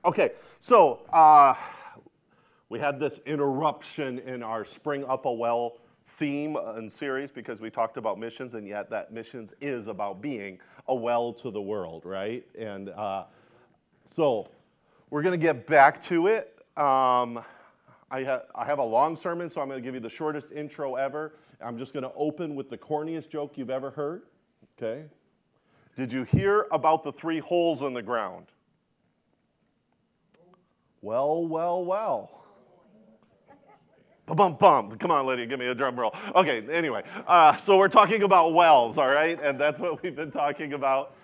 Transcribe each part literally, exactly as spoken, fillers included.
Okay, so uh, we had this interruption in our Spring Up a Well theme and series because we talked about missions, and yet that missions is about being a well to the world, right? And uh, so we're going to get back to it. Um, I, ha- I have a long sermon, so I'm going to give you the shortest intro ever. I'm just going to open with the corniest joke you've ever heard, okay? Did you hear about the three holes in the ground? Well, well, well. Bum bum. Come on, Lydia, give me a drum roll. Okay, anyway, uh, so we're talking about wells, all right? And that's what we've been talking about.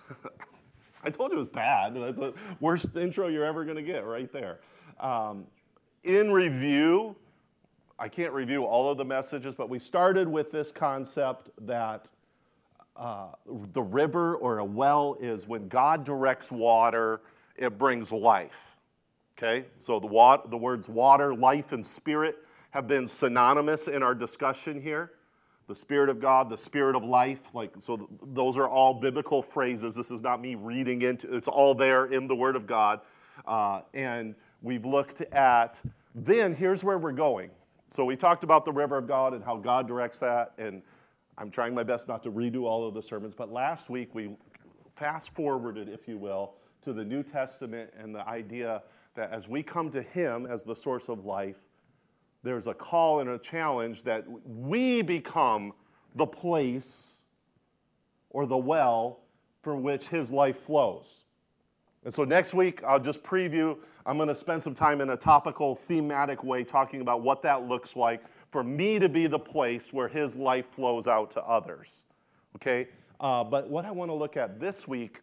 I told you it was bad. That's the worst intro you're ever going to get right there. Um, in review, I can't review all of the messages, but we started with this concept that uh, the river or a well is when God directs water, it brings life. Okay, so the, wat- the words water, life, and spirit have been synonymous in our discussion here. The Spirit of God, the Spirit of life, like so th- those are all biblical phrases. This is not me reading into, it's all there in the Word of God. Uh, and we've looked at, then here's where we're going. So we talked about the river of God and how God directs that, and I'm trying my best not to redo all of the sermons, but last week we fast forwarded, if you will, to the New Testament and the idea that as we come to Him as the source of life, there's a call and a challenge that we become the place or the well from which His life flows. And so next week, I'll just preview. I'm going to spend some time in a topical, thematic way talking about what that looks like for me to be the place where His life flows out to others. Okay? Uh, but what I want to look at this week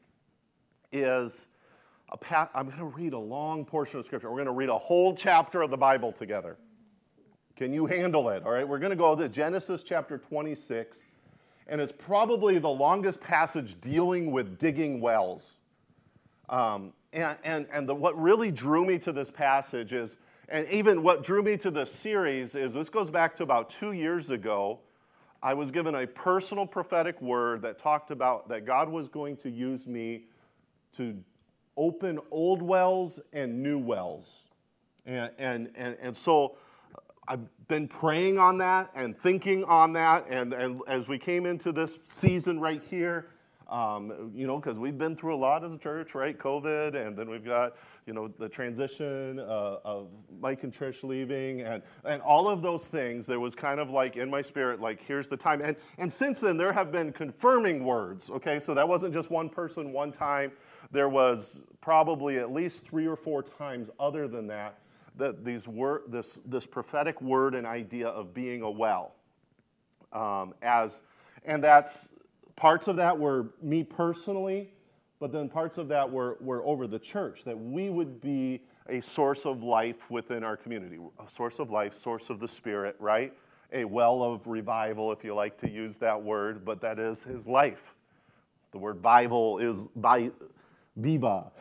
is A pa- I'm going to read a long portion of Scripture. We're going to read a whole chapter of the Bible together. Can you handle it? All right, we're going to go to Genesis chapter twenty-six, and it's probably the longest passage dealing with digging wells. Um, and and, and the, what really drew me to this passage is, and even what drew me to this series is, this goes back to about two years ago. I was given a personal prophetic word that talked about that God was going to use me to open old wells and new wells. And, and, and, and so I've been praying on that and thinking on that. And, and as we came into this season right here, um, you know, because we've been through a lot as a church, right? COVID, and then we've got, you know, the transition uh, of Mike and Trish leaving, and, and all of those things. There was kind of like in my spirit, like, here's the time. And, and since then, there have been confirming words, okay? So that wasn't just one person, one time. There was probably at least three or four times other than that, that these wor- this, this prophetic word and idea of being a well. Um, as, and that's, parts of that were me personally, but then parts of that were, were over the church, that we would be a source of life within our community, a source of life, source of the Spirit, right? A well of revival, if you like to use that word, but that is His life. The word Bible is bi- viva.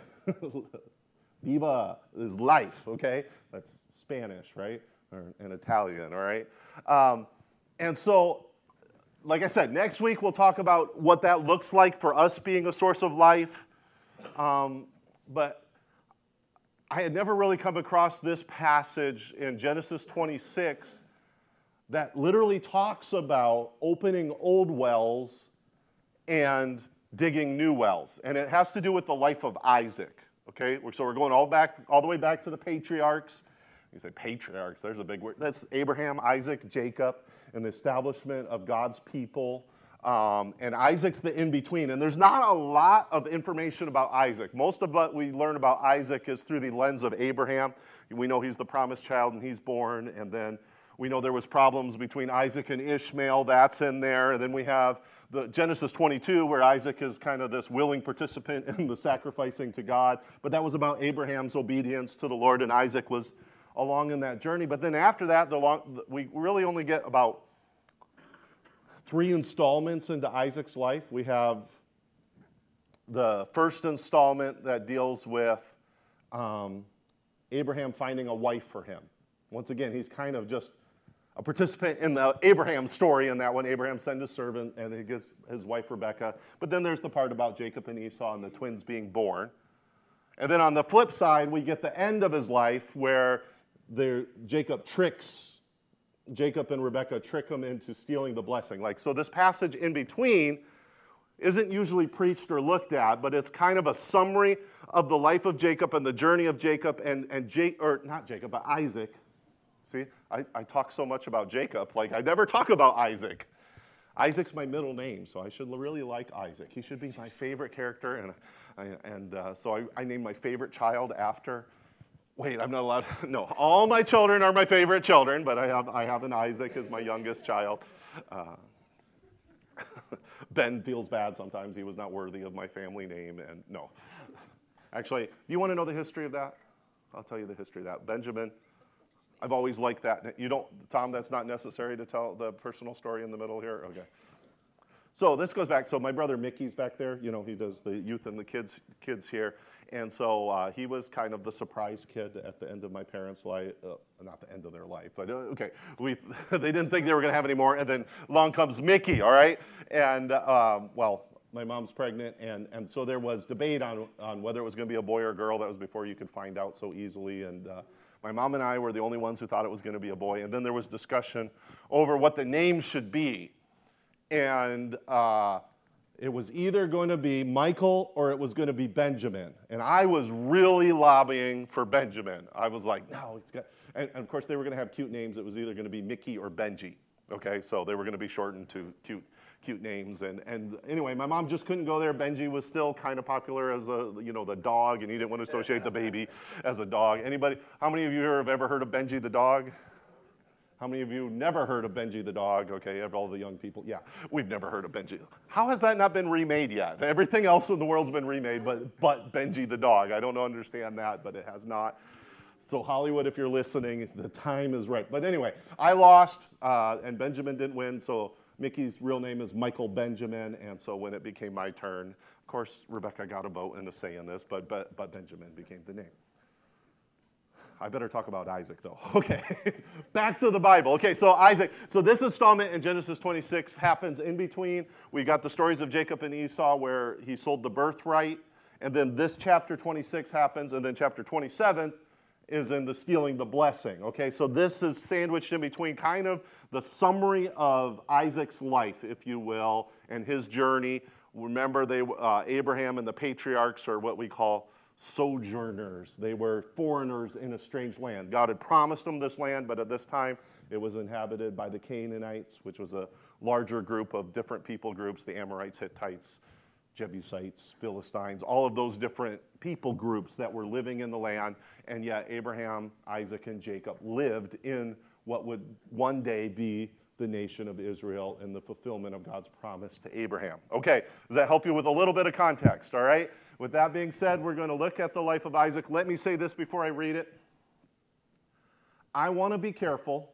Viva is life, okay? That's Spanish, right? Or in Italian, all right? Um, and so, like I said, next week we'll talk about what that looks like for us being a source of life. Um, but I had never really come across this passage in Genesis twenty-six that literally talks about opening old wells and digging new wells. And it has to do with the life of Isaac, okay? So we're going all back, all the way back to the patriarchs. You say patriarchs, there's a big word. That's Abraham, Isaac, Jacob, and the establishment of God's people. Um, and Isaac's the in-between. And there's not a lot of information about Isaac. Most of what we learn about Isaac is through the lens of Abraham. We know he's the promised child and he's born. And then we know there was problems between Isaac and Ishmael. That's in there. And then we have the Genesis twenty-two, where Isaac is kind of this willing participant in the sacrificing to God. But that was about Abraham's obedience to the Lord, and Isaac was along in that journey. But then after that, the long, we really only get about three installments into Isaac's life. We have the first installment that deals with um, Abraham finding a wife for him. Once again, he's kind of just a participant in the Abraham story in that one. Abraham sent his servant, and he gives his wife Rebekah. But then there's the part about Jacob and Esau and the twins being born. And then on the flip side, we get the end of his life where there, Jacob tricks, Jacob and Rebekah trick him into stealing the blessing. Like, so this passage in between isn't usually preached or looked at, but it's kind of a summary of the life of Jacob and the journey of Jacob and, and J, or not Jacob, but Isaac. See, I, I talk so much about Jacob, like I never talk about Isaac. Isaac's my middle name, so I should really like Isaac. He should be my favorite character, and and uh, so I, I named my favorite child after. Wait, I'm not allowed. No, all my children are my favorite children, but I have I have an Isaac as my youngest child. Uh, Ben feels bad sometimes. He was not worthy of my family name, and no. Actually, do you want to know the history of that? I'll tell you the history of that. Benjamin. I've always liked that. You don't, Tom, that's not necessary to tell the personal story in the middle here? Okay. So this goes back, so my brother Mickey's back there. You know, he does the youth and the kids kids here. And so uh, he was kind of the surprise kid at the end of my parents' life. Uh, not the end of their life, but uh, okay. We They didn't think they were going to have any more. And then along comes Mickey, all right? And, um, well, my mom's pregnant. And, and so there was debate on, on whether it was going to be a boy or a girl. That was before you could find out so easily. And uh, my mom and I were the only ones who thought it was going to be a boy. And then there was discussion over what the name should be. And uh, it was either going to be Michael or it was going to be Benjamin. And I was really lobbying for Benjamin. I was like, no, it's got... And, and of course, they were going to have cute names. It was either going to be Mickey or Benji. Okay, so they were going to be shortened to cute cute names. And, and anyway, my mom just couldn't go there. Benji was still kind of popular as a, you know, the dog, and he didn't want to associate the baby as a dog. Anybody, how many of you here have ever heard of Benji the dog? How many of you never heard of Benji the dog? Okay, all the young people. Yeah, we've never heard of Benji. How has that not been remade yet? Everything else in the world's been remade, but but Benji the dog. I don't understand that, but it has not. So Hollywood, if you're listening, the time is right. But anyway, I lost, uh, and Benjamin didn't win, so Mickey's real name is Michael Benjamin, and so when it became my turn, of course, Rebekah got a vote and a say in this, but but, but Benjamin became the name. I better talk about Isaac, though. Okay, back to the Bible. Okay, so Isaac. So this installment in Genesis twenty-six happens in between. We got the stories of Jacob and Esau where he sold the birthright, and then this chapter twenty-six happens, and then chapter twenty-seven is in the stealing the blessing. Okay, so this is sandwiched in between kind of the summary of Isaac's life, if you will, and his journey. Remember, they uh, Abraham and the patriarchs are what we call sojourners. They were foreigners in a strange land. God had promised them this land, but at this time it was inhabited by the Canaanites, which was a larger group of different people groups, the Amorites, Hittites, Jebusites, Philistines, all of those different people groups that were living in the land, and yet Abraham, Isaac, and Jacob lived in what would one day be the nation of Israel and the fulfillment of God's promise to Abraham. Okay, does that help you with a little bit of context, all right? With that being said, we're going to look at the life of Isaac. Let me say this before I read it. I want to be careful,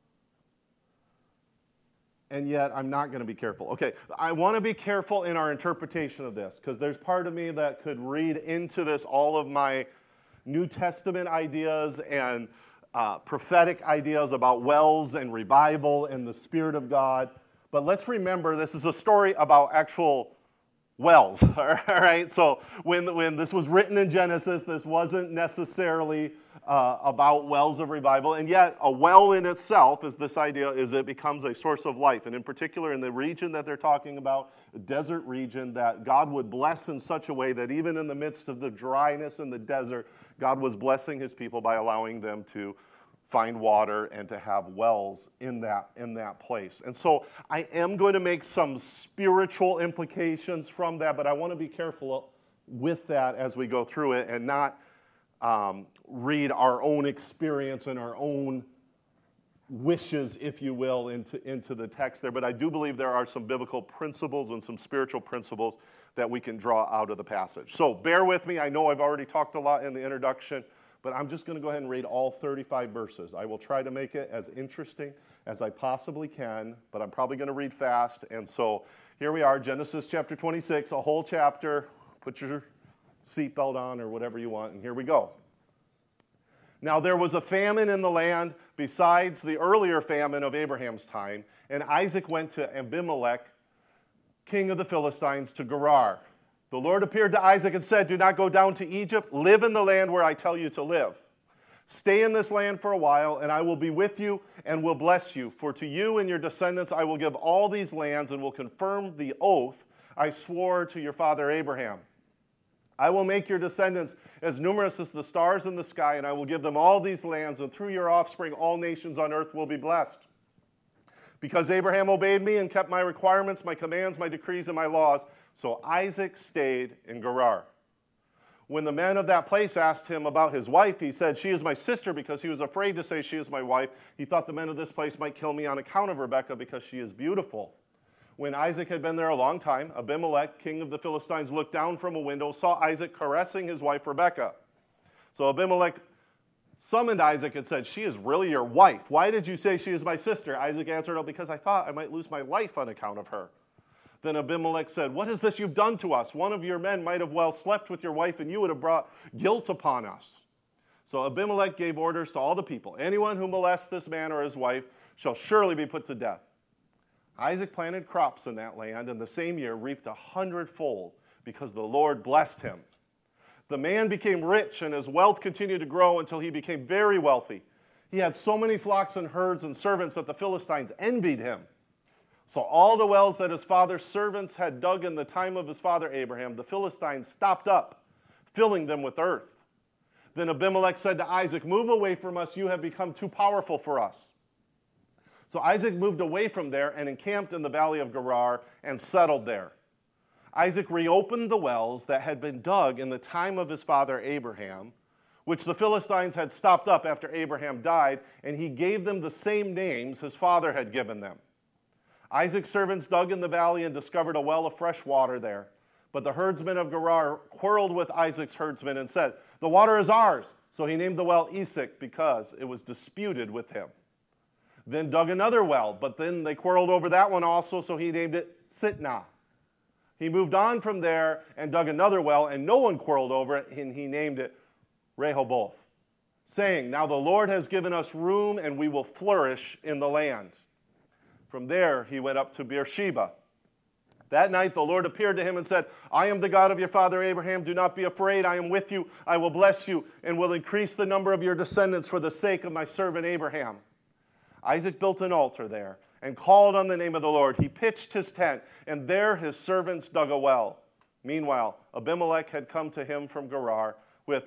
and yet I'm not going to be careful. Okay, I want to be careful in our interpretation of this, because there's part of me that could read into this all of my New Testament ideas and Uh, prophetic ideas about wells and revival and the Spirit of God. But let's remember, this is a story about actual wells, all right? So when, when this was written in Genesis, this wasn't necessarily uh, about wells of revival. And yet, a well in itself is this idea, is it becomes a source of life. And in particular, in the region that they're talking about, a desert region that God would bless in such a way that even in the midst of the dryness in the desert, God was blessing his people by allowing them to find water and to have wells in that, in that place. And so I am going to make some spiritual implications from that, but I want to be careful with that as we go through it and not um, read our own experience and our own wishes, if you will, into, into the text there. But I do believe there are some biblical principles and some spiritual principles that we can draw out of the passage. So bear with me. I know I've already talked a lot in the introduction, but I'm just going to go ahead and read all thirty-five verses. I will try to make it as interesting as I possibly can, but I'm probably going to read fast. And so here we are, Genesis chapter twenty-six, a whole chapter. Put your seatbelt on or whatever you want, and here we go. Now there was a famine in the land besides the earlier famine of Abraham's time, and Isaac went to Abimelech, king of the Philistines, to Gerar, The Lord appeared to Isaac and said, do not go down to Egypt. Live in the land where I tell you to live. Stay in this land for a while, and I will be with you and will bless you. For to you and your descendants I will give all these lands and will confirm the oath I swore to your father Abraham. I will make your descendants as numerous as the stars in the sky, and I will give them all these lands, and through your offspring all nations on earth will be blessed. Because Abraham obeyed me and kept my requirements, my commands, my decrees, and my laws, so Isaac stayed in Gerar. When the men of that place asked him about his wife, he said, she is my sister, because he was afraid to say she is my wife. He thought the men of this place might kill me on account of Rebekah, because she is beautiful. When Isaac had been there a long time, Abimelech, king of the Philistines, looked down from a window, saw Isaac caressing his wife Rebekah. So Abimelech summoned Isaac and said, she is really your wife. Why did you say she is my sister? Isaac answered, oh, because I thought I might lose my life on account of her. Then Abimelech said, what is this you've done to us? One of your men might have well slept with your wife, and you would have brought guilt upon us. So Abimelech gave orders to all the people. Anyone who molests this man or his wife shall surely be put to death. Isaac planted crops in that land, and the same year reaped a hundredfold, because the Lord blessed him. The man became rich, and his wealth continued to grow until he became very wealthy. He had so many flocks and herds and servants that the Philistines envied him. So all the wells that his father's servants had dug in the time of his father Abraham, the Philistines stopped up, filling them with earth. Then Abimelech said to Isaac, move away from us, you have become too powerful for us. So Isaac moved away from there and encamped in the valley of Gerar and settled there. Isaac reopened the wells that had been dug in the time of his father Abraham, which the Philistines had stopped up after Abraham died, and he gave them the same names his father had given them. Isaac's servants dug in the valley and discovered a well of fresh water there. But the herdsmen of Gerar quarreled with Isaac's herdsmen and said, the water is ours. So he named the well Esek, because it was disputed with him. Then dug another well, but then they quarreled over that one also, so he named it Sitnah. He moved on from there and dug another well, and no one quarreled over it, and he named it Rehoboth, saying, now the Lord has given us room, and we will flourish in the land. From there, he went up to Beersheba. That night, the Lord appeared to him and said, I am the God of your father Abraham. Do not be afraid. I am with you. I will bless you and will increase the number of your descendants for the sake of my servant Abraham. Isaac built an altar there and called on the name of the Lord. He pitched his tent, and there his servants dug a well. Meanwhile, Abimelech had come to him from Gerar with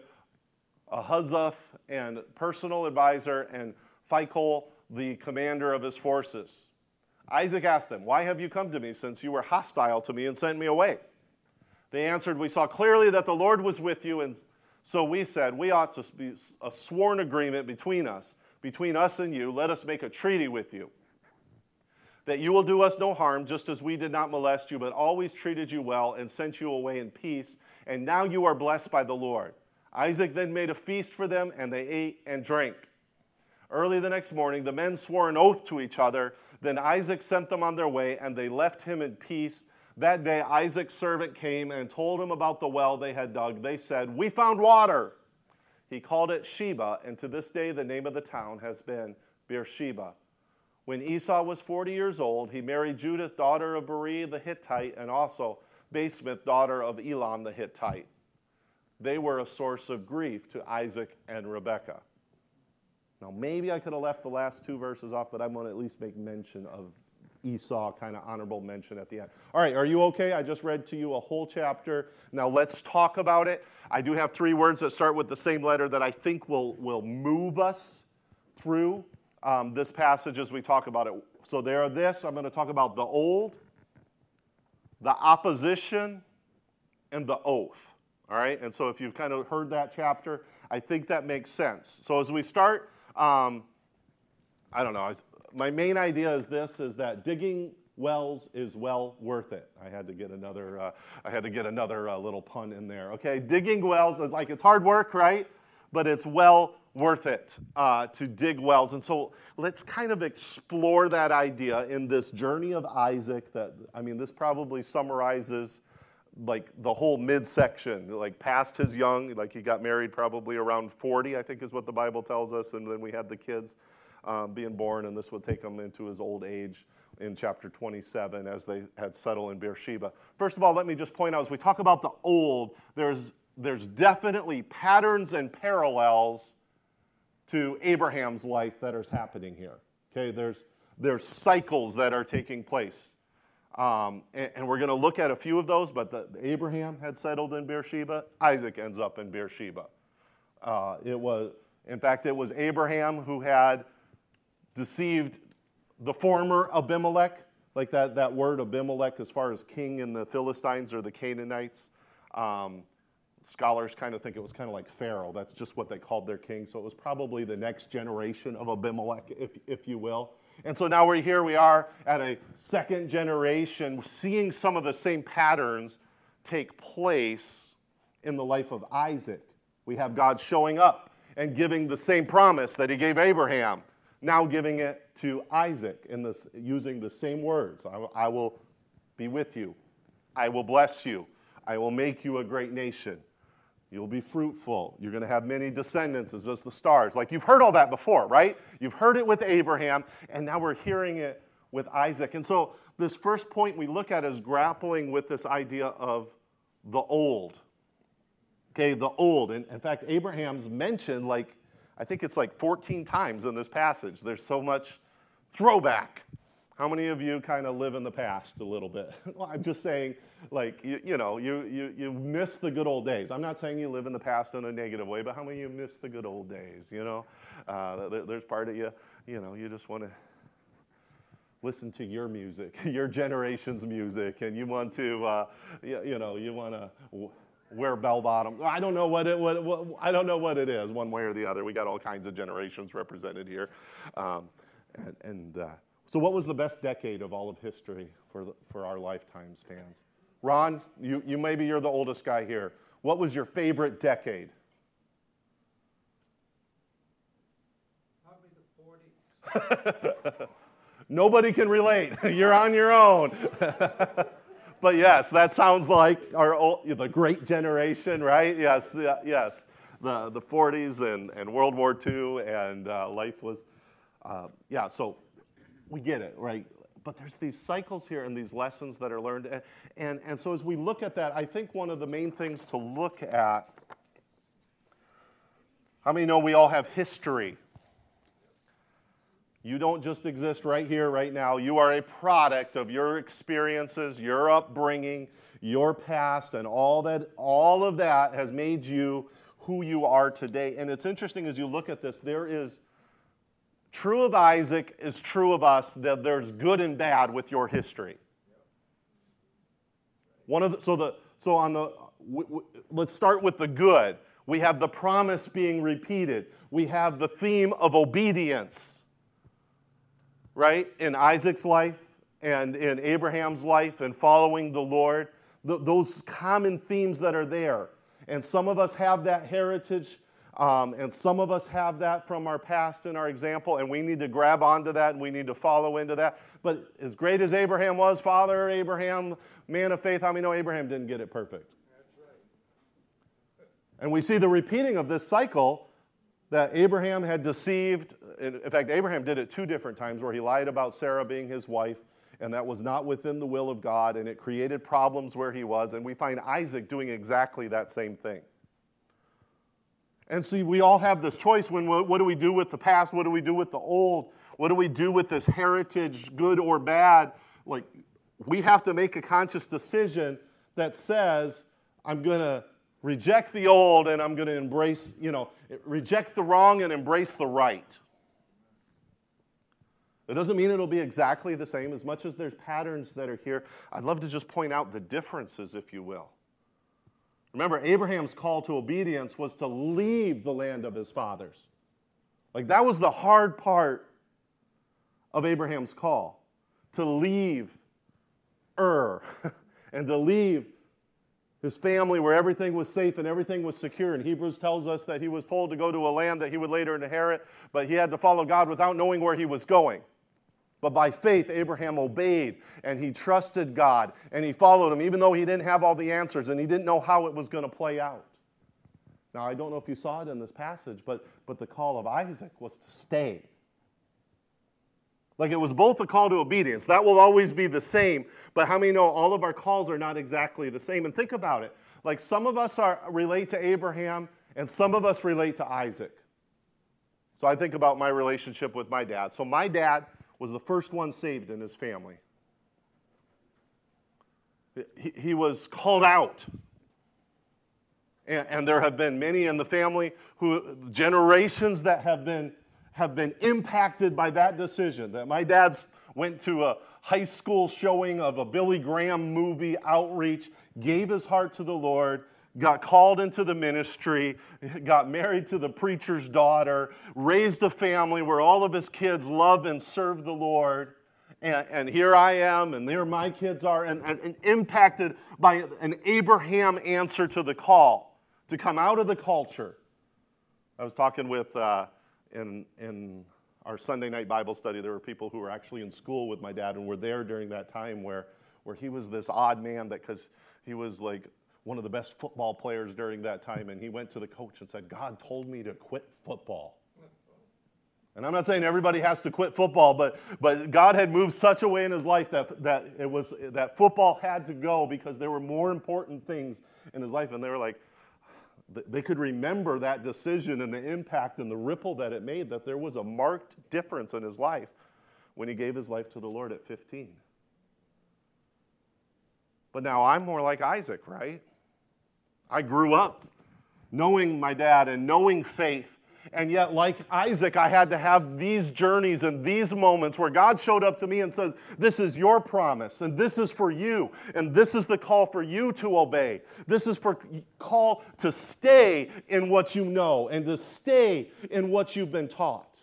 Ahuzzath and personal advisor, and Phicol, the commander of his forces. Isaac asked them, why have you come to me, since you were hostile to me and sent me away? They answered, we saw clearly that the Lord was with you, and so we said, we ought to be a sworn agreement between us, between us and you. Let us make a treaty with you, that you will do us no harm, just as we did not molest you, but always treated you well and sent you away in peace, and now you are blessed by the Lord. Isaac then made a feast for them, and they ate and drank. Early the next morning, the men swore an oath to each other. Then Isaac sent them on their way, and they left him in peace. That day, Isaac's servant came and told him about the well they had dug. They said, we found water. He called it Sheba, and to this day the name of the town has been Beersheba. When Esau was forty years old, he married Judith, daughter of Beri the Hittite, and also Basemath, daughter of Elam the Hittite. They were a source of grief to Isaac and Rebekah. Now, maybe I could have left the last two verses off, but I'm going to at least make mention of Esau, kind of honorable mention at the end. All right, are you okay? I just read to you a whole chapter. Now, let's talk about it. I do have three words that start with the same letter that I think will, will move us through um, this passage as we talk about it. So there are this. I'm going to talk about the old, the opposition, and the oath. All right, and so if you've kind of heard that chapter, I think that makes sense. So as we start, um, I don't know, my main idea is this, is that digging wells is well worth it. I had to get another, uh, I had to get another uh, little pun in there, okay? Digging wells, like it's hard work, right? But it's well worth it uh, to dig wells. And so let's kind of explore that idea in this journey of Isaac that, I mean, this probably summarizes like the whole midsection, like past his young, like he got married probably around forty, I think is what the Bible tells us, and then we had the kids um, being born, and this would take him into his old age in chapter twenty-seven as they had settled in Beersheba. First of all, let me just point out, as we talk about the old, there's, there's definitely patterns and parallels to Abraham's life that is happening here. Okay, there's, there's cycles that are taking place. Um, and, and we're going to look at a few of those, but the, Abraham had settled in Beersheba. Isaac ends up in Beersheba. Uh, it was, in fact, it was Abraham who had deceived the former Abimelech, like that, that word Abimelech as far as king in the Philistines or the Canaanites. Um, scholars kind of think it was kind of like Pharaoh. That's just what they called their king. So it was probably the next generation of Abimelech, if, if you will. And so now we're here, we are at a second generation, seeing some of the same patterns take place in the life of Isaac. We have God showing up and giving the same promise that he gave Abraham, now giving it to Isaac, in this, using the same words. I, I will be with you. I will bless you. I will make you a great nation. You'll be fruitful. You're going to have many descendants as well as the stars. Like you've heard all that before, right? You've heard it with Abraham, and now we're hearing it with Isaac. And so this first point we look at is grappling with this idea of the old. Okay, the old. And in fact, Abraham's mentioned like, I think it's like fourteen times in this passage. There's so much throwback. How many of you kind of live in the past a little bit? Well, I'm just saying, like, you, you know, you, you you miss the good old days. I'm not saying you live in the past in a negative way, but how many of you miss the good old days, you know? Uh, there, there's part of you, you know, you just want to listen to your music, your generation's music, and you want to, uh, you, you know, you want to w- wear bell bottom. I don't know what it what, what I don't know what it is, one way or the other. We got all kinds of generations represented here, um, and. and uh, So what was the best decade of all of history for the, for our lifetime spans? Ron, you, you maybe you're the oldest guy here. What was your favorite decade? Probably the forties. Nobody can relate. You're on your own. But yes, that sounds like our old, the great generation, right? Yes, yes. The, the forties and, and World War Two and uh, life was, uh, yeah, so we get it, right? But there's these cycles here and these lessons that are learned. And, and, and so as we look at that, I think one of the main things to look at, how many know we all have history? You don't just exist right here, right now. You are a product of your experiences, your upbringing, your past, and all that. All of that has made you who you are today. And it's interesting as you look at this, there is true of Isaac is true of us, that there's good and bad with your history. One of the, so the so on the w- w- let's start with the good. We have the promise being repeated. We have the theme of obedience, right? In Isaac's life and in Abraham's life and following the Lord. Th- those common themes that are there. And some of us have that heritage. Um, and some of us have that from our past and our example, and we need to grab onto that and we need to follow into that. But as great as Abraham was, Father Abraham, man of faith, how many know Abraham didn't get it perfect? That's right. And we see the repeating of this cycle that Abraham had deceived. In fact, Abraham did it two different times where he lied about Sarah being his wife, and that was not within the will of God, and it created problems where he was. And we find Isaac doing exactly that same thing. And see, we all have this choice when what do we do with the past? What do we do with the old? What do we do with this heritage, good or bad? Like, we have to make a conscious decision that says, I'm going to reject the old and I'm going to embrace, you know, reject the wrong and embrace the right. It doesn't mean it'll be exactly the same. As much as there's patterns that are here, I'd love to just point out the differences, if you will. Remember, Abraham's call to obedience was to leave the land of his fathers. Like, that was the hard part of Abraham's call, to leave Ur and to leave his family where everything was safe and everything was secure. And Hebrews tells us that he was told to go to a land that he would later inherit, but he had to follow God without knowing where he was going. But by faith, Abraham obeyed, and he trusted God, and he followed him, even though he didn't have all the answers, and he didn't know how it was going to play out. Now, I don't know if you saw it in this passage, but, but the call of Isaac was to stay. Like it was both a call to obedience. That will always be the same, but how many know all of our calls are not exactly the same? And think about it. Like some of us are relate to Abraham, and some of us relate to Isaac. So I think about my relationship with my dad. So my dad was the first one saved in his family. He, he was called out. And, and there have been many in the family who, generations that have been, have been impacted by that decision. That my dad went to a high school showing of a Billy Graham movie outreach, gave his heart to the Lord, got called into the ministry, got married to the preacher's daughter, raised a family where all of his kids love and serve the Lord. And, and here I am, and there my kids are, and, and, and impacted by an Abraham answer to the call to come out of the culture. I was talking with, uh, in, in our Sunday night Bible study, there were people who were actually in school with my dad and were there during that time where, where he was this odd man that because he was like one of the best football players during that time, and he went to the coach and said, God told me to quit football. And I'm not saying everybody has to quit football, but, but God had moved such a way in his life that, that, it was, that football had to go because there were more important things in his life. And they were like, they could remember that decision and the impact and the ripple that it made, that there was a marked difference in his life when he gave his life to the Lord at fifteen. But now I'm more like Isaac, right? I grew up knowing my dad and knowing faith. And yet, like Isaac, I had to have these journeys and these moments where God showed up to me and says, this is your promise, and this is for you, and this is the call for you to obey. This is for call to stay in what you know and to stay in what you've been taught.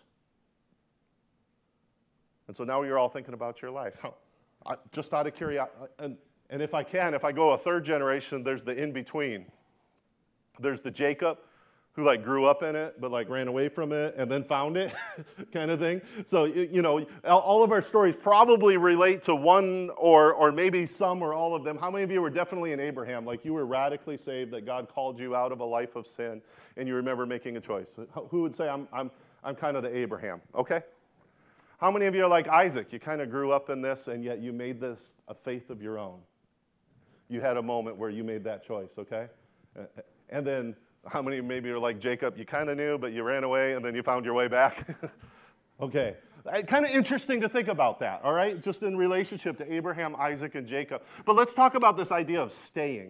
And so now you're all thinking about your life. Just out of curiosity, and, and if I can, if I go a third generation, there's the in-between. There's the Jacob who like grew up in it, but like ran away from it and then found it kind of thing. So, you know, all of our stories probably relate to one or or maybe some or all of them. How many of you were definitely in Abraham? Like you were radically saved, that God called you out of a life of sin and you remember making a choice? Who would say I'm I'm I'm kind of the Abraham, okay? How many of you are like Isaac? You kind of grew up in this and yet you made this a faith of your own. You had a moment where you made that choice, okay? And then how many maybe are like Jacob, you kind of knew, but you ran away, and then you found your way back? Okay. Kind of interesting to think about that, all right? Just in relationship to Abraham, Isaac, and Jacob. But let's talk about this idea of staying.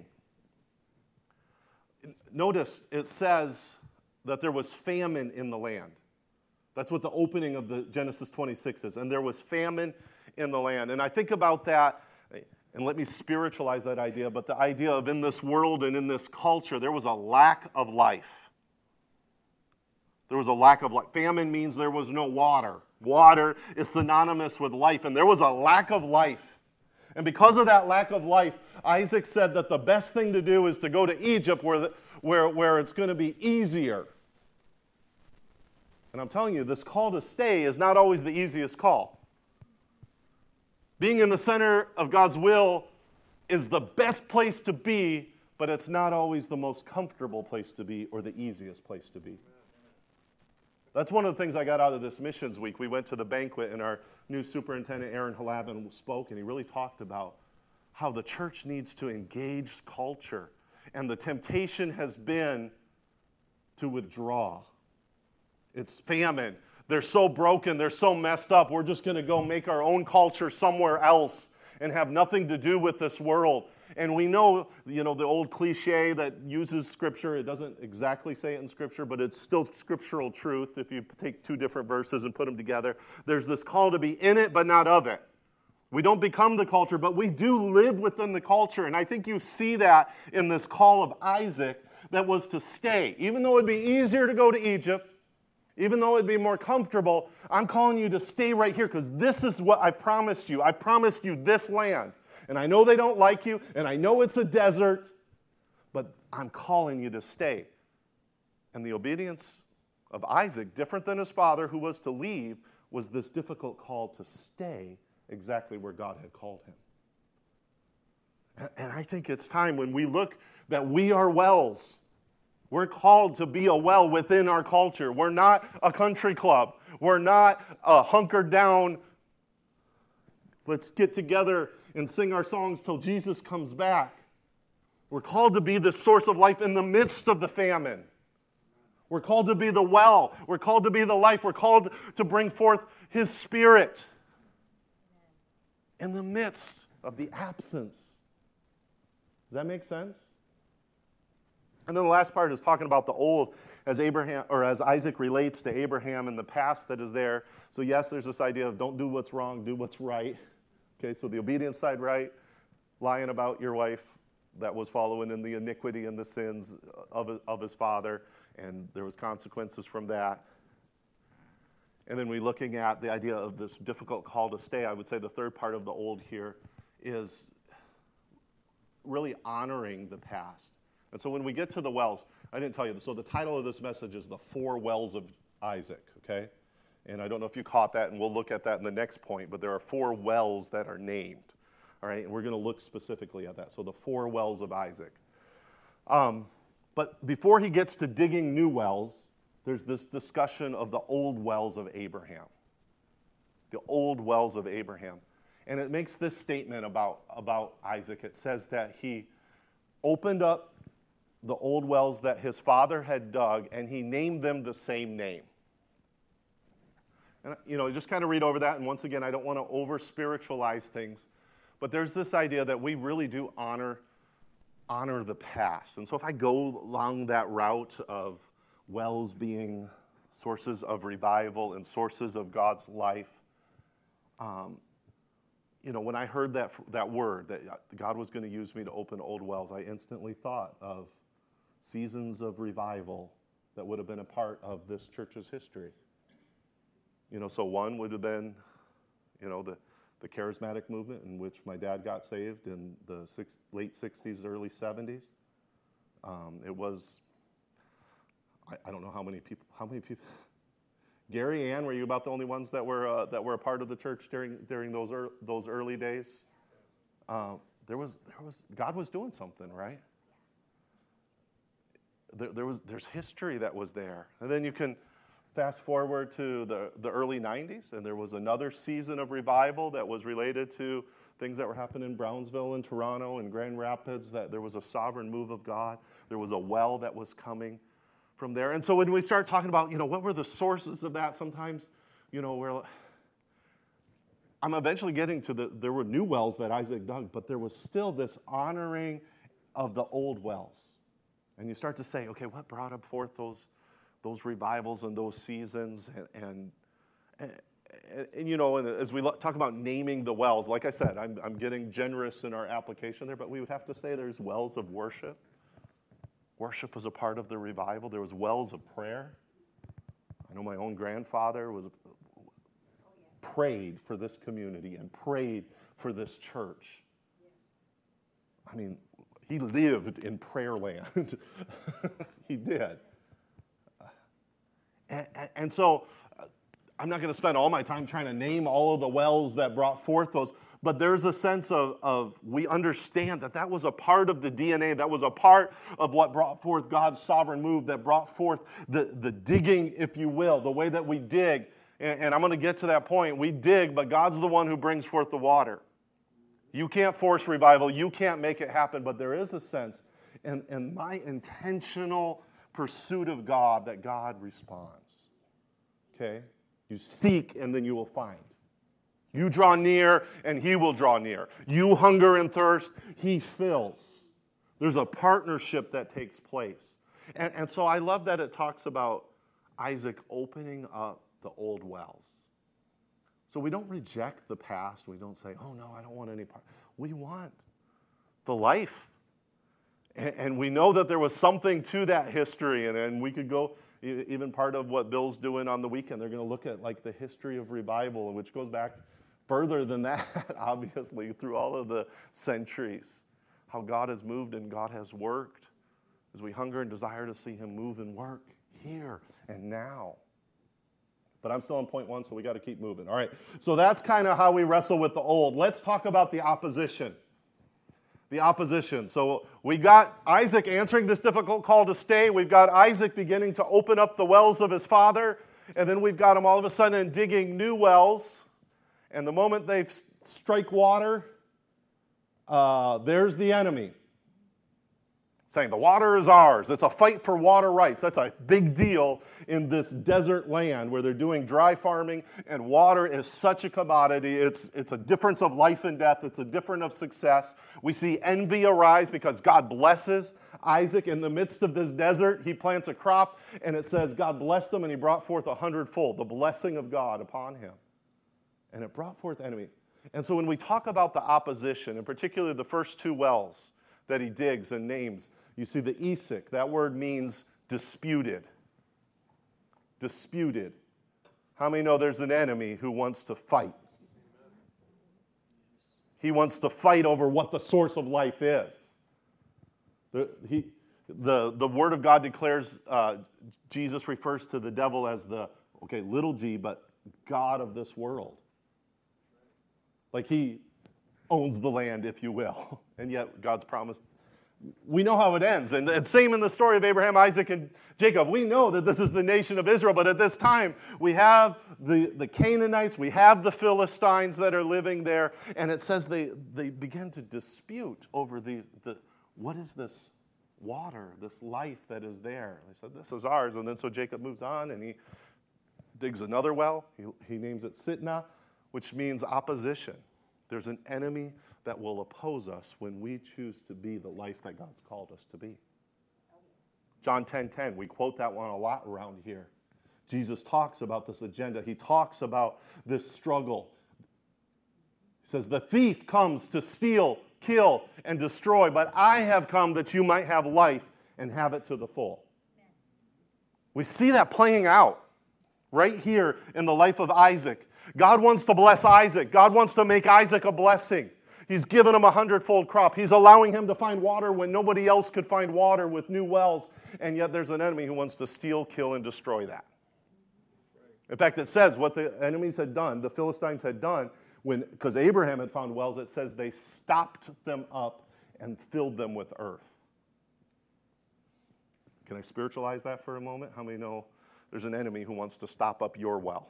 Notice it says that there was famine in the land. That's what the opening of the Genesis twenty-six is. And there was famine in the land. And I think about that, and let me spiritualize that idea, but the idea of in this world and in this culture, there was a lack of life. There was a lack of life. Famine means there was no water. Water is synonymous with life, and there was a lack of life. And because of that lack of life, Isaac said that the best thing to do is to go to Egypt where, the, where, where it's going to be easier. And I'm telling you, this call to stay is not always the easiest call. Being in the center of God's will is the best place to be, but it's not always the most comfortable place to be or the easiest place to be. That's one of the things I got out of this missions week. We went to the banquet and our new superintendent, Aaron Halavin, spoke, and he really talked about how the church needs to engage culture. And the temptation has been to withdraw. It's famine. They're so broken, they're so messed up, we're just going to go make our own culture somewhere else and have nothing to do with this world. And we know, you know, the old cliche that uses Scripture, it doesn't exactly say it in Scripture, but it's still scriptural truth if you take two different verses and put them together. There's this call to be in it, but not of it. We don't become the culture, but we do live within the culture. And I think you see that in this call of Isaac that was to stay. Even though it'd be easier to go to Egypt, even though it'd be more comfortable, I'm calling you to stay right here because this is what I promised you. I promised you this land. And I know they don't like you, and I know it's a desert, but I'm calling you to stay. And the obedience of Isaac, different than his father who was to leave, was this difficult call to stay exactly where God had called him. And, and I think it's time when we look that we are wells. We're called to be a well within our culture. We're not a country club. We're not a hunkered down, let's get together and sing our songs till Jesus comes back. We're called to be the source of life in the midst of the famine. We're called to be the well. We're called to be the life. We're called to bring forth His Spirit in the midst of the absence. Does that make sense? And then the last part is talking about the old as Abraham or as Isaac relates to Abraham and the past that is there. So yes, there's this idea of don't do what's wrong, do what's right. Okay, so the obedience side right, lying about your wife that was following in the iniquity and the sins of, of his father, and there was consequences from that. And then we're looking at the idea of this difficult call to stay. I would say the third part of the old here is really honoring the past. And so when we get to the wells, I didn't tell you this. So the title of this message is The Four Wells of Isaac, okay? And I don't know if you caught that, and we'll look at that in the next point, but there are four wells that are named, all right? And we're going to look specifically at that. So the four wells of Isaac. Um, but before he gets to digging new wells, there's this discussion of the old wells of Abraham. The old wells of Abraham. And it makes this statement about, about Isaac. It says that he opened up the old wells that his father had dug, and he named them the same name. And, you know, just kind of read over that, and once again, I don't want to over-spiritualize things, but there's this idea that we really do honor, honor the past. And so if I go along that route of wells being sources of revival and sources of God's life, um, you know, when I heard that, that word, that God was going to use me to open old wells, I instantly thought of seasons of revival that would have been a part of this church's history. You know, so one would have been, you know, the, the charismatic movement in which my dad got saved in the six, late sixties, early seventies. Um, it was, I, I don't know how many people, how many people, Gary, Ann, were you about the only ones that were uh, that were a part of the church during during those er, those early days? Um, there was there was God was doing something, right? There, there was there's history that was there, and then you can fast forward to the the early nineties, and there was another season of revival that was related to things that were happening in Brownsville and Toronto and Grand Rapids. That there was a sovereign move of God. There was a well that was coming from there. And so when we start talking about, you know, what were the sources of that, sometimes, you know, we're, I'm eventually getting to the, there were new wells that Isaac dug, but there was still this honoring of the old wells. And you start to say, okay, what brought up forth those, those revivals and those seasons? And, and, and, and you know, and as we talk about naming the wells, like I said, I'm, I'm getting generous in our application there, but we would have to say there's wells of worship. Worship was a part of the revival. There was wells of prayer. I know my own grandfather was prayed for this community and prayed for this church. I mean, he lived in prayer land. He did. And, and so I'm not going to spend all my time trying to name all of the wells that brought forth those, but there's a sense of, of we understand that that was a part of the D N A, that was a part of what brought forth God's sovereign move, that brought forth the, the digging, if you will, the way that we dig. And, and I'm going to get to that point. We dig, but God's the one who brings forth the water. You can't force revival. You can't make it happen, but there is a sense in, in my intentional pursuit of God that God responds. Okay? You seek, and then you will find. You draw near, and he will draw near. You hunger and thirst, he fills. There's a partnership that takes place. And, and so I love that it talks about Isaac opening up the old wells. So we don't reject the past. We don't say, oh, no, I don't want any part. We want the life. And, and we know that there was something to that history, and, and we could go... Even part of what Bill's doing on the weekend, they're going to look at like the history of revival, which goes back further than that, obviously, through all of the centuries. How God has moved and God has worked as we hunger and desire to see him move and work here and now. But I'm still on point one, so we got to keep moving. All right, so that's kind of how we wrestle with the old. Let's talk about the opposition. The opposition. So we got Isaac answering this difficult call to stay. We've got Isaac beginning to open up the wells of his father. And then we've got him all of a sudden digging new wells. And the moment they strike water, uh, there's the enemy saying the water is ours. It's a fight for water rights. That's a big deal in this desert land where they're doing dry farming, and water is such a commodity. It's, it's a difference of life and death. It's a difference of success. We see envy arise because God blesses Isaac in the midst of this desert. He plants a crop, and it says God blessed him, and he brought forth a hundredfold, the blessing of God upon him. And it brought forth enemy. And so when we talk about the opposition, and particularly the first two wells that he digs and names, you see the Esek, that word means disputed. Disputed. How many know there's an enemy who wants to fight? He wants to fight over what the source of life is. The, he, the, the Word of God declares, uh, Jesus refers to the devil as the, okay, little g, but God of this world. Like he owns the land, if you will. And yet God's promised. We know how it ends. And, and same in the story of Abraham, Isaac, and Jacob. We know that this is the nation of Israel. But at this time, we have the, the Canaanites. We have the Philistines that are living there. And it says they, they begin to dispute over the, the what is this water, this life that is there. They said, this is ours. And then so Jacob moves on and he digs another well. He, he names it Sitnah, which means opposition. There's an enemy that will oppose us when we choose to be the life that God's called us to be. John ten ten, we quote that one a lot around here. Jesus talks about this agenda. He talks about this struggle. He says, the thief comes to steal, kill, and destroy, but I have come that you might have life and have it to the full. We see that playing out right here in the life of Isaac. God wants to bless Isaac. God wants to make Isaac a blessing. He's given him a hundredfold crop. He's allowing him to find water when nobody else could find water with new wells. And yet there's an enemy who wants to steal, kill, and destroy that. In fact, it says what the enemies had done, the Philistines had done, when because Abraham had found wells, it says they stopped them up and filled them with earth. Can I spiritualize that for a moment? How many know there's an enemy who wants to stop up your well?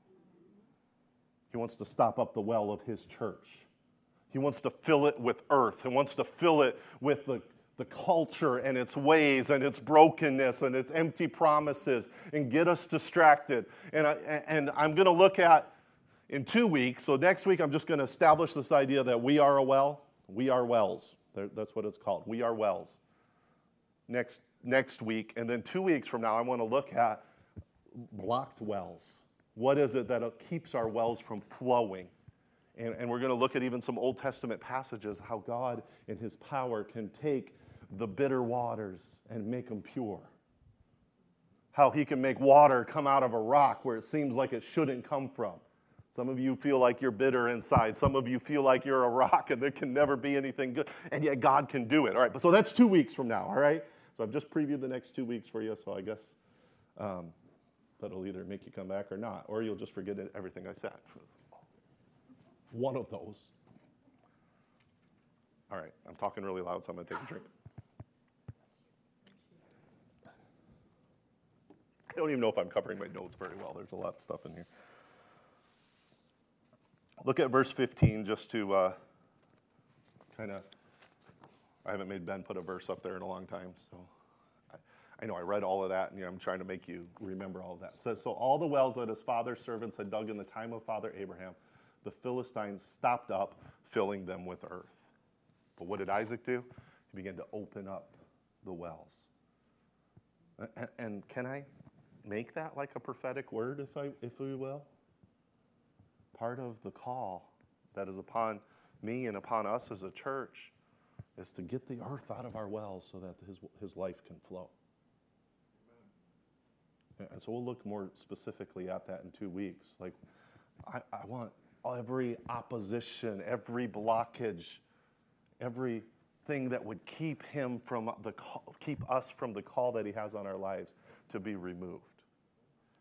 He wants to stop up the well of his church. He wants to fill it with earth. He wants to fill it with the, the culture and its ways and its brokenness and its empty promises and get us distracted. And, I, and I'm going to look at, in two weeks, so next week I'm just going to establish this idea that we are a well. We are wells. That's what it's called. We are wells. Next, next week, and then two weeks from now, I want to look at blocked wells. What is it that keeps our wells from flowing? And, and we're going to look at even some Old Testament passages, how God in his power can take the bitter waters and make them pure. How he can make water come out of a rock where it seems like it shouldn't come from. Some of you feel like you're bitter inside. Some of you feel like you're a rock and there can never be anything good. And yet God can do it. All right, so that's two weeks from now, all right? So I've just previewed the next two weeks for you, so I guess um, that'll either make you come back or not, or you'll just forget everything I said. One of those. All right, I'm talking really loud, so I'm going to take a drink. I don't even know if I'm covering my notes very well. There's a lot of stuff in here. Look at verse fifteen just to uh, kind of, I haven't made Ben put a verse up there in a long time, so I, I know I read all of that, and you know, I'm trying to make you remember all of that. It says, so all the wells that his father's servants had dug in the time of Father Abraham, the Philistines stopped up, filling them with earth. But what did Isaac do? He began to open up the wells. And, and can I make that like a prophetic word, if I, if we will? Part of the call that is upon me and upon us as a church is to get the earth out of our wells so that his, his life can flow. Amen. And so we'll look more specifically at that in two weeks. Like, I, I want every opposition, every blockage, everything that would keep him from the call, keep us from the call that he has on our lives to be removed.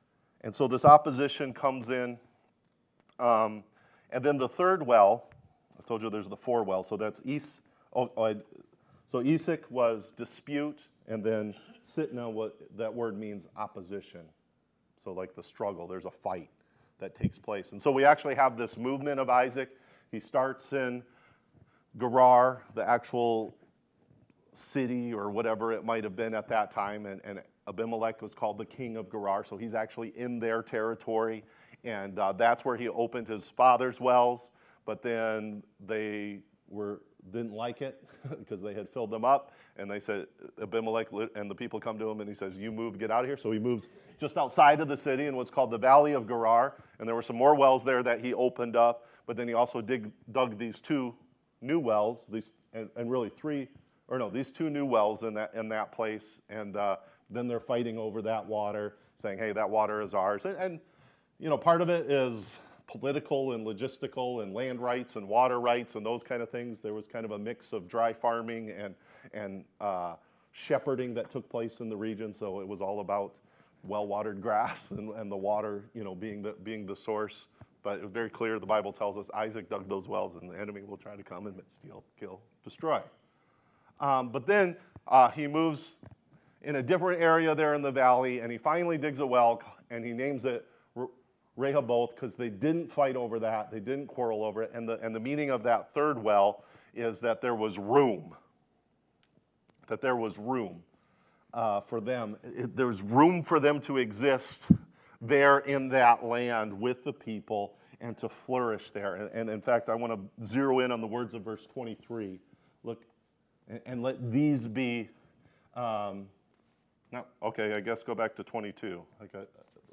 And so this opposition comes in. Um, and then the third well, I told you there's the four wells, so that's East. Oh, oh I, so Esek was dispute, and then Sitna, what that word means opposition. So like the struggle, there's a fight that takes place. And so we actually have this movement of Isaac. He starts in Gerar, the actual city or whatever it might have been at that time, and, and Abimelech was called the king of Gerar, so he's actually in their territory, and uh, that's where he opened his father's wells, but then they were didn't like it because they had filled them up, and they said, Abimelech and the people come to him, and he says, you move, get out of here. So he moves just outside of the city in what's called the Valley of Gerar, and there were some more wells there that he opened up, but then he also dig, dug these two new wells, these and, and really three, or no, these two new wells in that in that place, and uh, then they're fighting over that water, saying, hey, that water is ours. And, and, you know, part of it is political and logistical and land rights and water rights and those kind of things. There was kind of a mix of dry farming and, and uh, shepherding that took place in the region, so it was all about well-watered grass and, and the water, you know, being the, being the source. But it was very clear, the Bible tells us Isaac dug those wells, and the enemy will try to come and steal, kill, destroy. Um, but then uh, he moves in a different area there in the valley, and he finally digs a well, and he names it Rehoboth, because they didn't fight over that. They didn't quarrel over it. And the, and the meaning of that third well is that there was room, that there was room uh, for them. It, there was room for them to exist there in that land with the people and to flourish there. And, and in fact, I want to zero in on the words of verse twenty-three. Look, and, and let these be, um, no, okay, I guess go back to twenty-two. I got,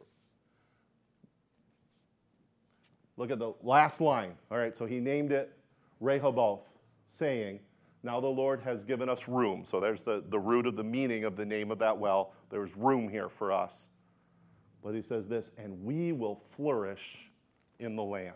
look at the last line. All right, so he named it Rehoboth, saying, now the Lord has given us room. So there's the, the root of the meaning of the name of that well. There's room here for us. But he says this, and we will flourish in the land.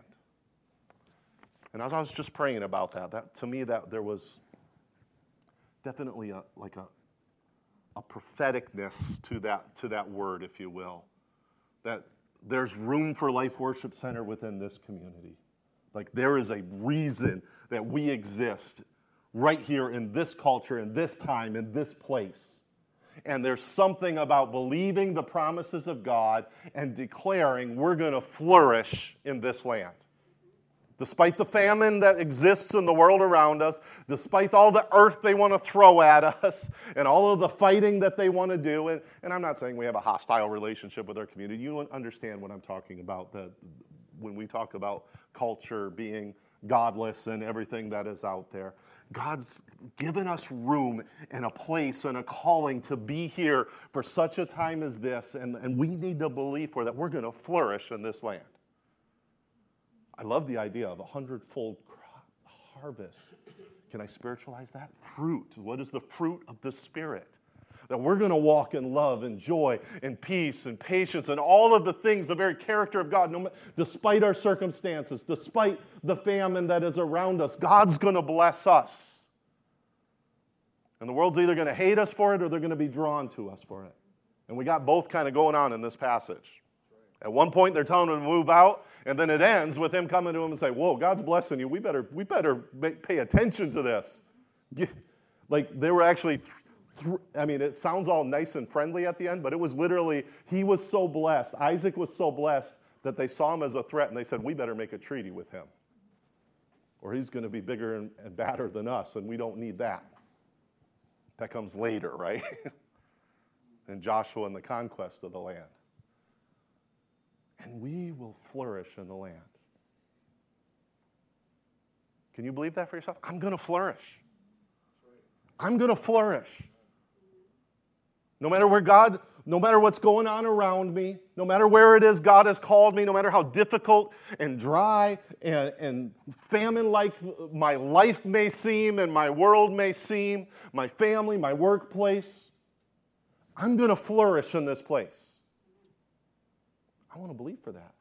And as I was just praying about that, that to me, that there was definitely a, like a, a propheticness to that, to that word, if you will. That there's room for Life Worship Center within this community. Like there is a reason that we exist right here in this culture, in this time, in this place. And there's something about believing the promises of God and declaring we're going to flourish in this land. Despite the famine that exists in the world around us, despite all the earth they want to throw at us, and all of the fighting that they want to do, and, and I'm not saying we have a hostile relationship with our community. You understand what I'm talking about, that when we talk about culture being godless and everything that is out there. God's given us room and a place and a calling to be here for such a time as this, and, and we need to believe for that we're going to flourish in this land. I love the idea of a hundredfold harvest. Can I spiritualize that? Fruit. What is the fruit of the Spirit? That we're going to walk in love and joy and peace and patience and all of the things, the very character of God, no, despite our circumstances, despite the famine that is around us, God's going to bless us. And the world's either going to hate us for it or they're going to be drawn to us for it. And we got both kind of going on in this passage. At one point, they're telling him to move out, and then it ends with him coming to him and saying, whoa, God's blessing you. We better we better pay attention to this. Like, they were actually, th- th- I mean, it sounds all nice and friendly at the end, but it was literally, he was so blessed. Isaac was so blessed that they saw him as a threat, and they said, we better make a treaty with him, or he's going to be bigger and, and badder than us, and we don't need that. That comes later, right? And Joshua and the conquest of the land. And we will flourish in the land. Can you believe that for yourself? I'm going to flourish. I'm going to flourish. No matter where God, no matter what's going on around me, no matter where it is God has called me, no matter how difficult and dry and, and famine-like my life may seem and my world may seem, my family, my workplace, I'm going to flourish in this place. I want to believe for that.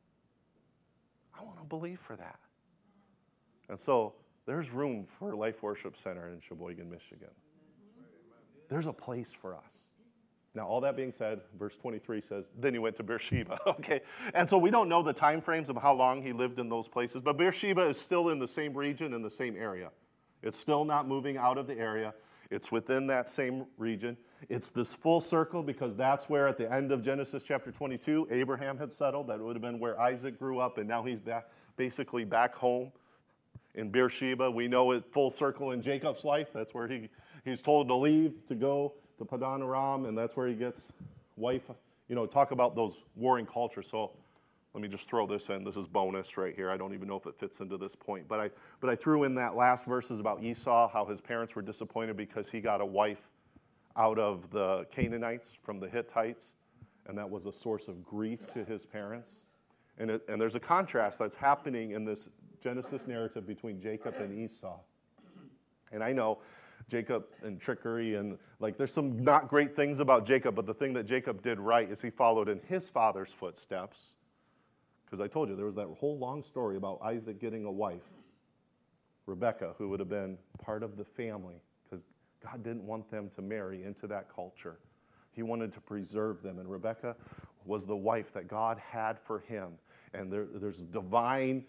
I want to believe for that. And so there's room for Life Worship Center in Sheboygan, Michigan. There's a place for us. Now, all that being said, verse twenty-three says, then he went to Beersheba. Okay, and so we don't know the time frames of how long he lived in those places, but Beersheba is still in the same region, in the same area. It's still not moving out of the area. It's within that same region. It's this full circle because that's where at the end of Genesis chapter twenty-two, Abraham had settled. That would have been where Isaac grew up, and now he's back, basically back home in Beersheba. We know it full circle in Jacob's life. That's where he, he's told to leave, to go to Padan Aram, and that's where he gets wife. You know, talk about those warring cultures. So let me just throw this in. This is bonus right here. I don't even know if it fits into this point. But I, but I threw in that last verses about Esau, how his parents were disappointed because he got a wife out of the Canaanites from the Hittites, and that was a source of grief to his parents. And, it, and there's a contrast that's happening in this Genesis narrative between Jacob and Esau. And I know Jacob and trickery and like there's some not great things about Jacob, but the thing that Jacob did right is he followed in his father's footsteps. Because I told you there was that whole long story about Isaac getting a wife, Rebekah, who would have been part of the family because God didn't want them to marry into that culture. He wanted to preserve them, and Rebekah was the wife that God had for him. And there, there's divine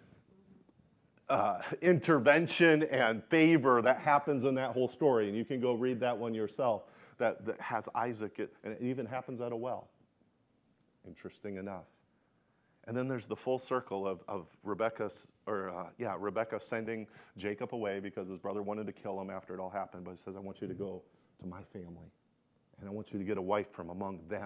Uh, intervention and favor that happens in that whole story. And you can go read that one yourself that, that has Isaac, and it even happens at a well. Interesting enough. And then there's the full circle of, of Rebekah, or uh, yeah, Rebekah sending Jacob away because his brother wanted to kill him after it all happened. But he says, I want you to go to my family, and I want you to get a wife from among them,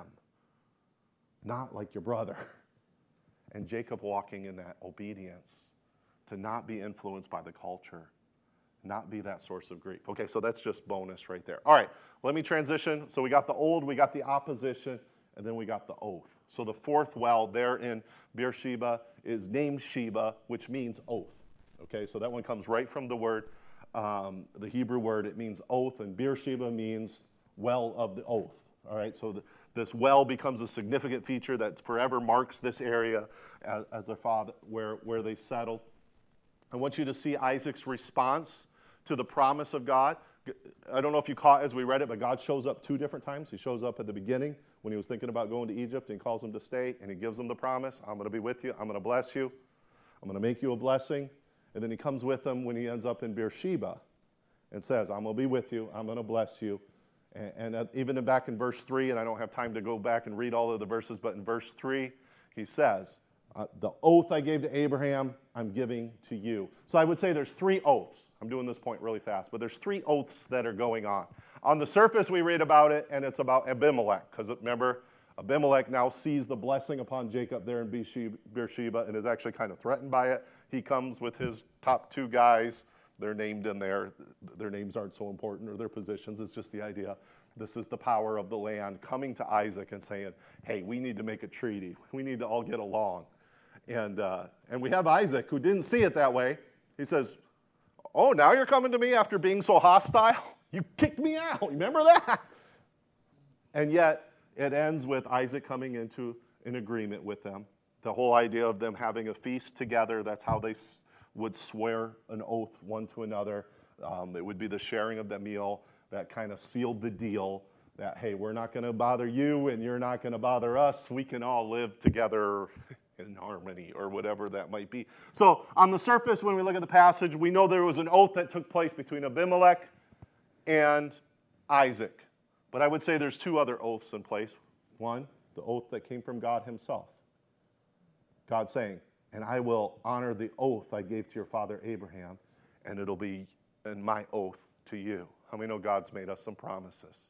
not like your brother. And Jacob walking in that obedience to not be influenced by the culture, not be that source of grief. Okay, so that's just bonus right there. All right, let me transition. So we got the old, we got the opposition, and then we got the oath. So the fourth well there in Beersheba is named Sheba, which means oath. Okay, so that one comes right from the word, um, the Hebrew word. It means oath, and Beersheba means well of the oath. All right, so the, this well becomes a significant feature that forever marks this area as, as their father, where, where they settled. I want you to see Isaac's response to the promise of God. I don't know if you caught as we read it, but God shows up two different times. He shows up at the beginning when he was thinking about going to Egypt and calls him to stay, and he gives him the promise, I'm going to be with you, I'm going to bless you, I'm going to make you a blessing. And then he comes with him when he ends up in Beersheba and says, I'm going to be with you, I'm going to bless you. And, and even back in verse three, and I don't have time to go back and read all of the verses, but in verse three, he says, Uh, the oath I gave to Abraham, I'm giving to you. So I would say there's three oaths. I'm doing this point really fast, but there's three oaths that are going on. On the surface, we read about it, and it's about Abimelech, because remember, Abimelech now sees the blessing upon Jacob there in Beersheba and is actually kind of threatened by it. He comes with his top two guys. They're named in there. Their names aren't so important, or their positions. It's just the idea. This is the power of the land coming to Isaac and saying, hey, we need to make a treaty. We need to all get along. And uh, and we have Isaac, who didn't see it that way. He says, oh, now you're coming to me after being so hostile? You kicked me out. Remember that? And yet, it ends with Isaac coming into an agreement with them. The whole idea of them having a feast together, that's how they s- would swear an oath one to another. Um, it would be the sharing of the meal that kind of sealed the deal that, hey, we're not going to bother you and you're not going to bother us. We can all live together in harmony, or whatever that might be. So on the surface, when we look at the passage, we know there was an oath that took place between Abimelech and Isaac. But I would say there's two other oaths in place. One, the oath that came from God himself. God saying, and I will honor the oath I gave to your father Abraham, and it'll be in my oath to you. How many know God's made us some promises?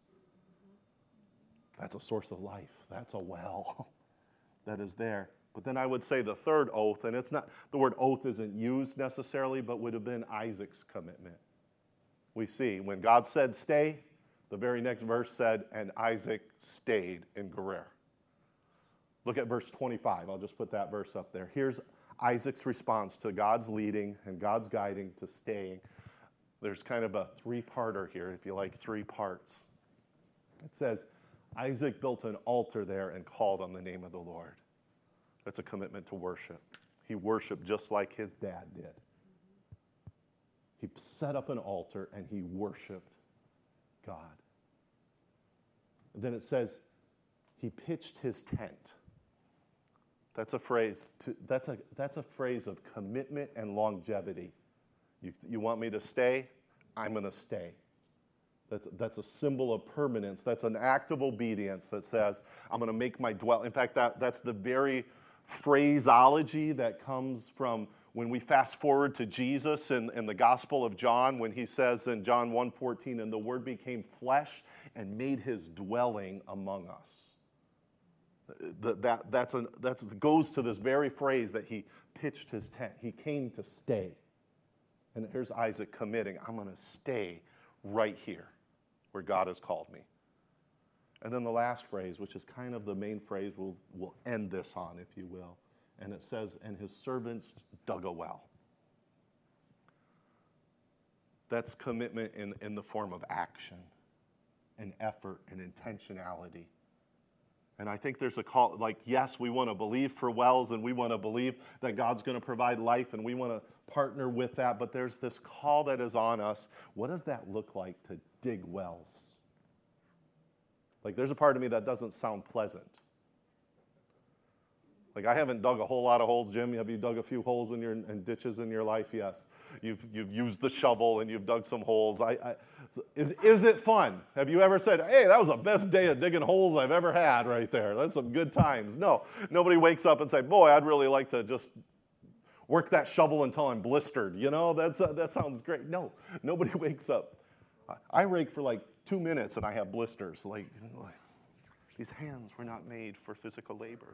That's a source of life. That's a well that is there. But then I would say the third oath, and it's not, the word oath isn't used necessarily, but would have been Isaac's commitment. We see when God said stay, the very next verse said, and Isaac stayed in Gerar. Look at verse twenty-five. I'll just put that verse up there. Here's Isaac's response to God's leading and God's guiding to staying. There's kind of a three-parter here, if you like, three parts. It says, Isaac built an altar there and called on the name of the Lord. That's a commitment to worship. He worshiped just like his dad did. He set up an altar and he worshiped God. And then it says he pitched his tent. That's a phrase. To, that's a that's a phrase of commitment and longevity. You, you want me to stay? I'm going to stay. That's that's a symbol of permanence. That's an act of obedience that says I'm going to make my dwell. In fact, that that's the very phraseology that comes from when we fast forward to Jesus in, in the Gospel of John, when he says in John one fourteen, and the Word became flesh and made his dwelling among us. That, that, that's a, that's, goes to this very phrase that he pitched his tent. He came to stay. And here's Isaac committing, I'm going to stay right here where God has called me. And then the last phrase, which is kind of the main phrase we'll, we'll end this on, if you will. And it says, and his servants dug a well. That's commitment in, in the form of action and effort and intentionality. And I think there's a call, like, yes, we want to believe for wells and we want to believe that God's going to provide life and we want to partner with that. But there's this call that is on us. What does that look like to dig wells? Like, there's a part of me that doesn't sound pleasant. Like, I haven't dug a whole lot of holes. Jim, have you dug a few holes in your and ditches in your life? Yes. You've you've used the shovel and you've dug some holes. I, I is is it fun? Have you ever said, "Hey, that was the best day of digging holes I've ever had right there. That's some good times." No. Nobody wakes up and say, "Boy, I'd really like to just work that shovel until I'm blistered." You know, that's uh, that sounds great. No. Nobody wakes up. I, I rake for like two minutes and I have blisters. Like, like these hands were not made for physical labor.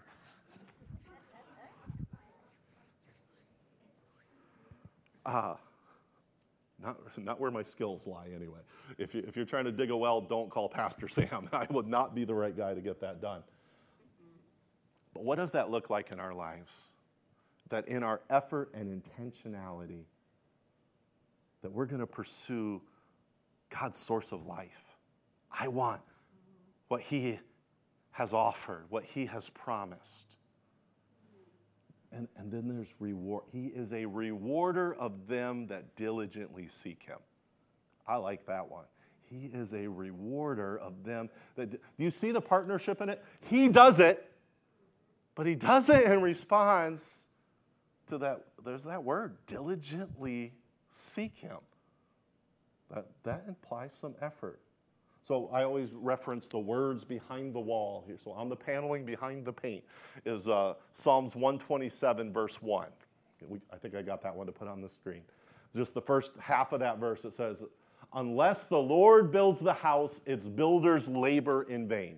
Ah, not, not where my skills lie anyway. If, you, if you're trying to dig a well, don't call Pastor Sam. I would not be the right guy to get that done. But what does that look like in our lives? That in our effort and intentionality, that we're going to pursue God's source of life. I want what he has offered, what he has promised. And, and then there's reward. He is a rewarder of them that diligently seek him. I like that one. He is a rewarder of them that. Do you see the partnership in it? He does it, but he does it in response to that. There's that word, diligently seek him. That, that implies some effort. So I always reference the words behind the wall here. So on the paneling behind the paint is uh, Psalms one twenty-seven, verse one. We, I think I got that one to put on the screen. Just the first half of that verse, it says, unless the Lord builds the house, its builders labor in vain.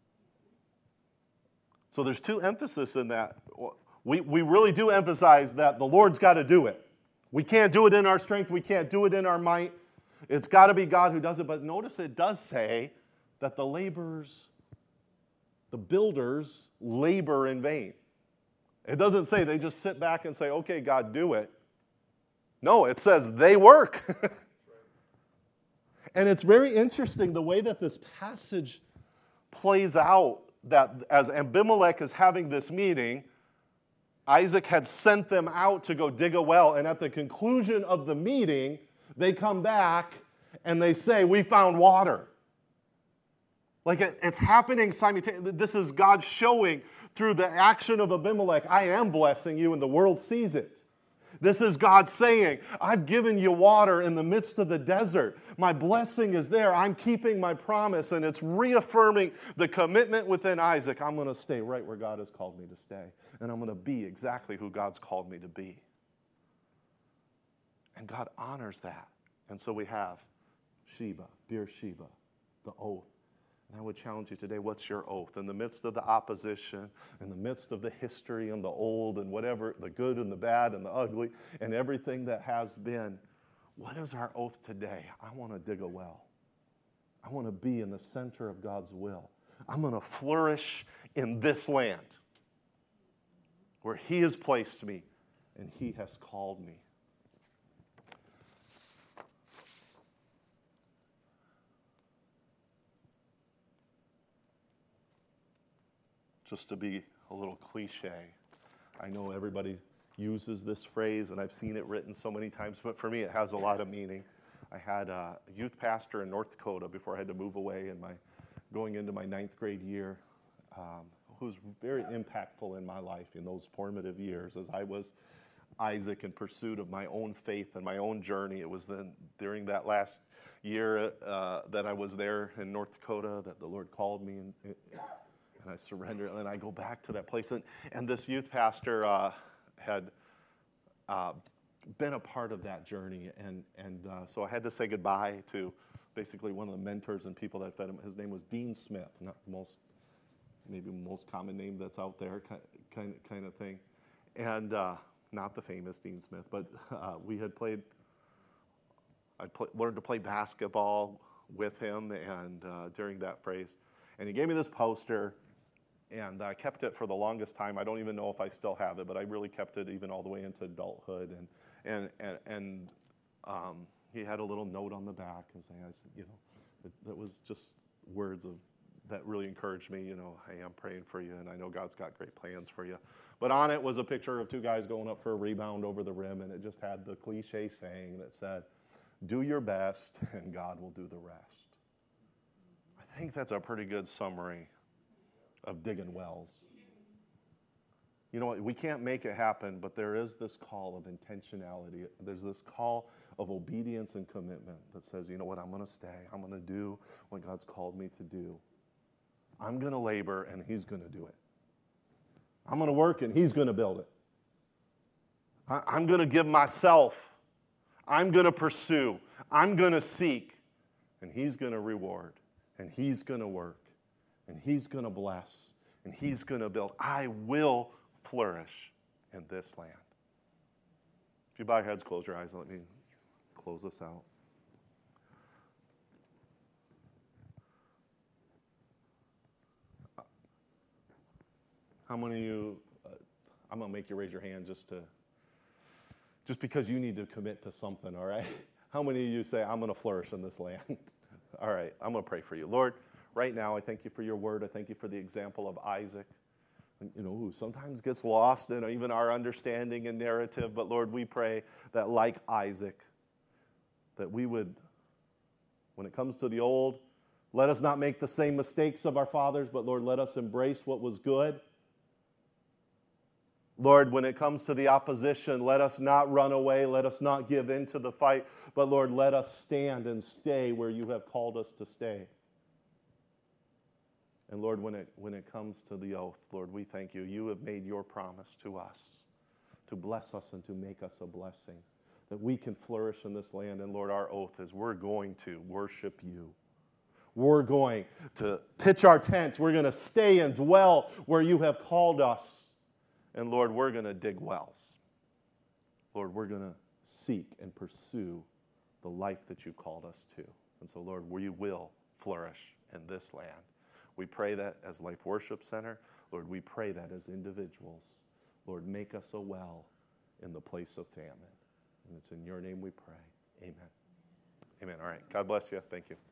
So there's two emphasis in that. We, we really do emphasize that the Lord's got to do it. We can't do it in our strength. We can't do it in our might. It's got to be God who does it. But notice it does say that the laborers, the builders, labor in vain. It doesn't say they just sit back and say, okay, God, do it. No, it says they work. And it's very interesting the way that this passage plays out, that as Abimelech is having this meeting, Isaac had sent them out to go dig a well, and at the conclusion of the meeting, they come back and they say, we found water. Like it, it's happening simultaneously. This is God showing through the action of Abimelech, I am blessing you, and the world sees it. This is God saying, I've given you water in the midst of the desert. My blessing is there. I'm keeping my promise, and it's reaffirming the commitment within Isaac. I'm going to stay right where God has called me to stay, and I'm going to be exactly who God's called me to be. And God honors that. And so we have Sheba, Beersheba, the oath. And I would challenge you today, what's your oath? In the midst of the opposition, in the midst of the history and the old and whatever, the good and the bad and the ugly and everything that has been, what is our oath today? I want to dig a well. I want to be in the center of God's will. I'm going to flourish in this land where He has placed me and He has called me. Just to be a little cliche, I know everybody uses this phrase, and I've seen it written so many times, but for me it has a lot of meaning. I had a youth pastor in North Dakota before I had to move away in my going into my ninth grade year. Uh, um, who was very impactful in my life in those formative years as I was Isaac in pursuit of my own faith and my own journey. It was then during that last year uh, that I was there in North Dakota that the Lord called me, and, and I surrendered. And then I go back to that place. And, and this youth pastor uh, had uh, been a part of that journey. And, and uh, so I had to say goodbye to basically one of the mentors and people that fed him. His name was Dean Smith, not the most, maybe most common name that's out there, kind, kind of thing. And uh, not the famous Dean Smith, but uh, we had played, I play, learned to play basketball with him and uh, during that phrase. And he gave me this poster, and I kept it for the longest time. I don't even know if I still have it, but I really kept it even all the way into adulthood. And and and, and um, he had a little note on the back and saying, I said, you know, that, that was just words of that really encouraged me, you know, hey, I'm praying for you, and I know God's got great plans for you. But on it was a picture of two guys going up for a rebound over the rim, and it just had the cliche saying that said, do your best, and God will do the rest. I think that's a pretty good summary of digging wells. You know what? We can't make it happen, but there is this call of intentionality. There's this call of obedience and commitment that says, you know what? I'm going to stay. I'm going to do what God's called me to do. I'm going to labor, and he's going to do it. I'm going to work, and he's going to build it. I, I'm going to give myself. I'm going to pursue. I'm going to seek, and he's going to reward, and he's going to work, and he's going to bless, and he's going to build. I will flourish in this land. If you bow your heads, close your eyes, and let me close this out. How many of you, uh, I'm going to make you raise your hand just to, just because you need to commit to something, all right? How many of you say, I'm going to flourish in this land? All right, I'm going to pray for you. Lord, right now, I thank you for your word. I thank you for the example of Isaac, you know, who sometimes gets lost in even our understanding and narrative. But Lord, we pray that like Isaac, that we would, when it comes to the old, let us not make the same mistakes of our fathers, but Lord, let us embrace what was good. Lord, when it comes to the opposition, let us not run away. Let us not give in to the fight. But Lord, let us stand and stay where you have called us to stay. And Lord, when it, when it comes to the oath, Lord, we thank you. You have made your promise to us to bless us and to make us a blessing, that we can flourish in this land. And Lord, our oath is we're going to worship you. We're going to pitch our tent. We're going to stay and dwell where you have called us. And Lord, we're going to dig wells. Lord, we're going to seek and pursue the life that you've called us to. And so, Lord, we will flourish in this land. We pray that as Life Worship Center. Lord, we pray that as individuals. Lord, make us a well in the place of famine. And it's in your name we pray. Amen. Amen. All right. God bless you. Thank you.